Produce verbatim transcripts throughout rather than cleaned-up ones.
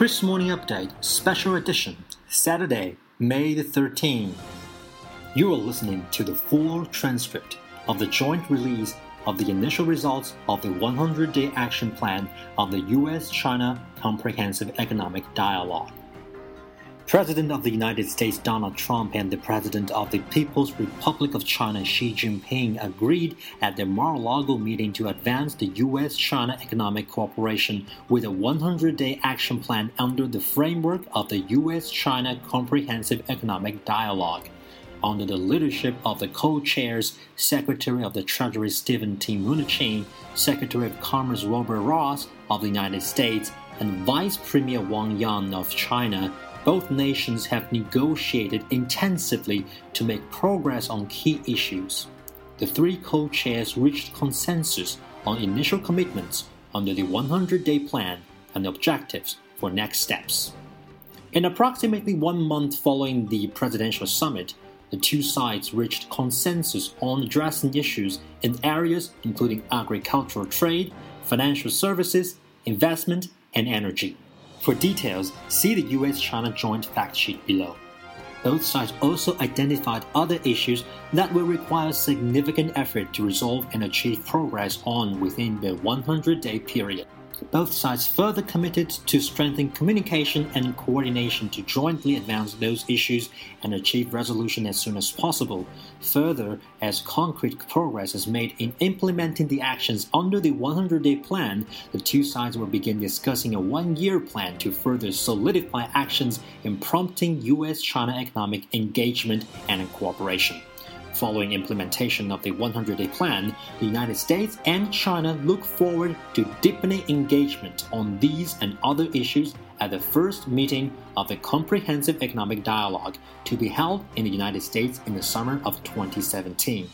Chris Morning Update, Special Edition, Saturday, May the thirteenth. You are listening to the full transcript of the joint release of the initial results of the one hundred day Action Plan of the U S China Comprehensive Economic Dialogue. President of the United States Donald Trump and the President of the People's Republic of China Xi Jinping agreed at their Mar-a-Lago meeting to advance the U S China economic cooperation with a one hundred day action plan under the framework of the U S China Comprehensive Economic Dialogue. Under the leadership of the co-chairs, Secretary of the Treasury Stephen T. Mnuchin, Secretary of Commerce Wilbur Ross of the United States, and Vice Premier Wang Yang of China, both nations have negotiated intensively to make progress on key issues. The three co-chairs reached consensus on initial commitments under the one hundred day plan and objectives for next steps. In approximately one month following the presidential summit, the two sides reached consensus on addressing issues in areas including agricultural trade, financial services, investment, and energy. For details, see the U S China Joint Fact Sheet below. Both sides also identified other issues that will require significant effort to resolve and achieve progress on within the one hundred day period. Both sides further committed to strengthen communication and coordination to jointly advance those issues and achieve resolution as soon as possible. Further, as concrete progress is made in implementing the actions under the one hundred day plan, the two sides will begin discussing a one-year plan to further solidify actions in prompting U S China economic engagement and cooperation. Following implementation of the one hundred day plan, the United States and China look forward to deepening engagement on these and other issues at the first meeting of the Comprehensive Economic Dialogue to be held in the United States in the summer of twenty seventeen.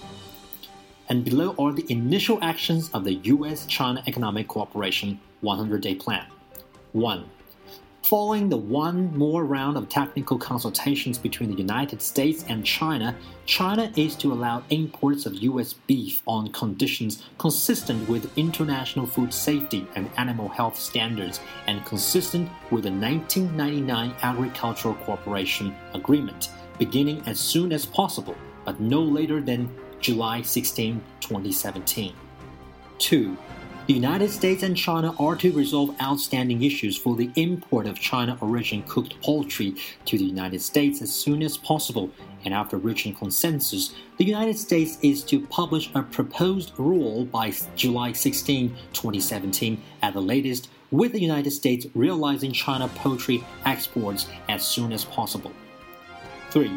And below are the initial actions of the U S China Economic Cooperation one hundred day plan. one. Following the one more round of technical consultations between the United States and China, China is to allow imports of U S beef on conditions consistent with international food safety and animal health standards and consistent with the nineteen ninety-nine Agricultural Cooperation Agreement, beginning as soon as possible, but no later than July sixteenth, twenty seventeen. two. The United States and China are to resolve outstanding issues for the import of China-origin cooked poultry to the United States as soon as possible, and after reaching consensus, the United States is to publish a proposed rule by July sixteenth, twenty seventeen at the latest, with the United States realizing China poultry exports as soon as possible. three.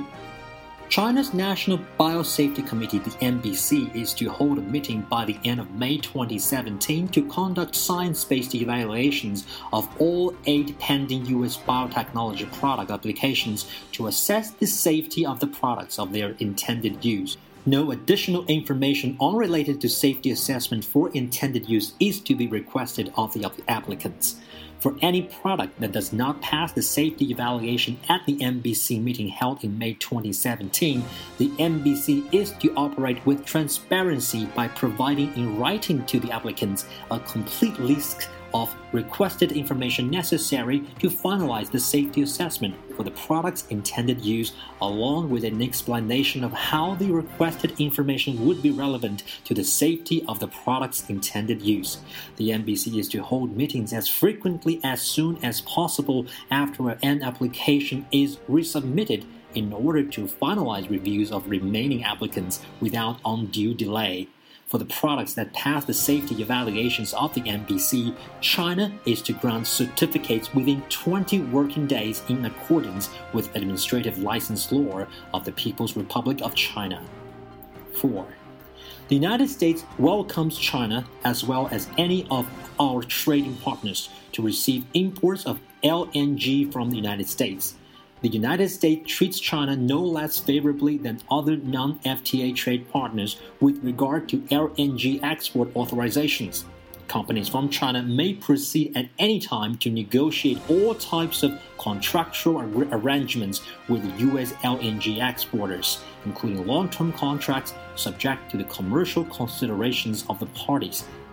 China's National Biosafety Committee, the N B C, is to hold a meeting by the end of May twenty seventeen to conduct science-based evaluations of all eight pending U S biotechnology product applications to assess the safety of the products of their intended use. No additional information unrelated to safety assessment for intended use is to be requested of the applicants. For any product that does not pass the safety evaluation at the N B C meeting held in May twenty seventeen, the N B C is to operate with transparency by providing in writing to the applicants a complete list of requested information necessary to finalize the safety assessment for the product's intended use, along with an explanation of how the requested information would be relevant to the safety of the product's intended use. The N B C is to hold meetings as frequently as soon as possible after an application is resubmitted in order to finalize reviews of remaining applicants without undue delay. For the products that pass the safety evaluations of the N B C, China is to grant certificates within twenty working days in accordance with administrative license law of the People's Republic of China. four. The United States welcomes China, as well as any of our trading partners, to receive imports of L N G from the United States. The United States treats China no less favorably than other non-F T A trade partners with regard to L N G export authorizations. Companies from China may proceed at any time to negotiate all types of contractual ar- arrangements with U S L N G exporters, including long-term contracts subject to the commercial considerations of the parties.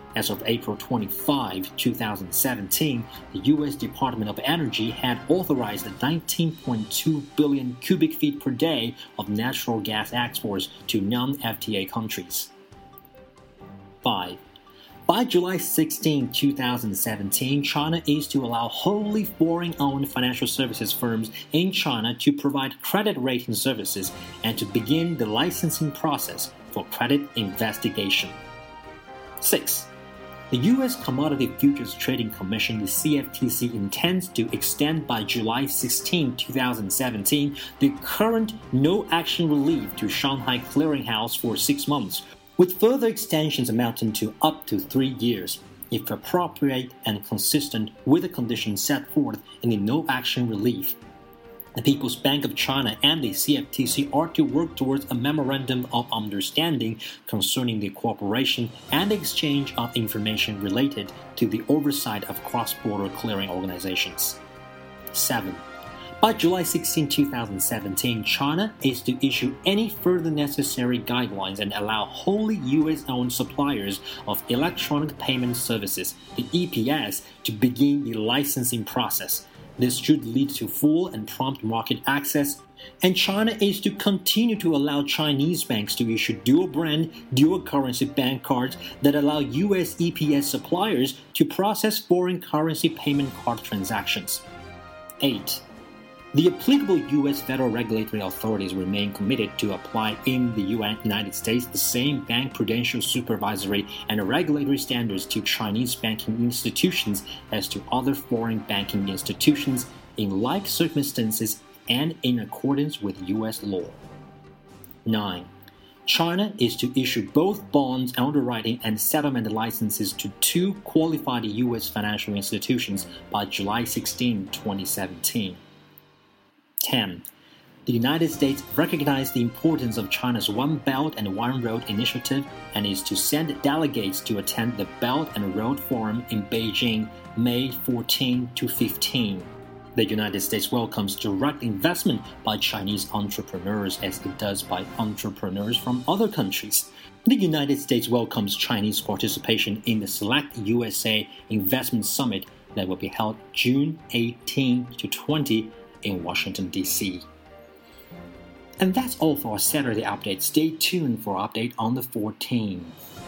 As of April twenty-fifth, twenty seventeen, the U S Department of Energy had authorized nineteen point two billion cubic feet per day of natural gas exports to non-F T A countries. five. By July sixteenth, twenty seventeen, China is to allow wholly foreign-owned financial services firms in China to provide credit rating services and to begin the licensing process for credit investigation. six. The U S Commodity Futures Trading Commission, the C F T C, intends to extend by July sixteenth, twenty seventeen, the current no-action relief to Shanghai Clearing House for six months, with further extensions amounting to up to three years, if appropriate and consistent with the conditions set forth in the no-action relief. The People's Bank of China and the C F T C are to work towards a memorandum of understanding concerning the cooperation and exchange of information related to the oversight of cross-border clearing organizations. seven. By July sixteenth, twenty seventeen, China is to issue any further necessary guidelines and allow wholly U S-owned suppliers of electronic payment services, the E P S, to begin the licensing process. This should lead to full and prompt market access, and China is to continue to allow Chinese banks to issue dual-brand, dual-currency bank cards that allow U S E P S suppliers to process foreign currency payment card transactions. eight. The applicable U S federal regulatory authorities remain committed to apply in the United States the same bank prudential supervisory and regulatory standards to Chinese banking institutions as to other foreign banking institutions in like circumstances and in accordance with U S law. nine. China is to issue both bonds, underwriting, and settlement licenses to two qualified U S financial institutions by July sixteenth, twenty seventeen. ten. The United States recognized the importance of China's One Belt and One Road initiative and is to send delegates to attend the Belt and Road Forum in Beijing, May fourteenth to fifteenth. The United States welcomes direct investment by Chinese entrepreneurs as it does by entrepreneurs from other countries. The United States welcomes Chinese participation in the Select U S A Investment Summit that will be held June eighteenth to twentieth in Washington, D C And that's all for our Saturday update. Stay tuned for our update on the fourteenth.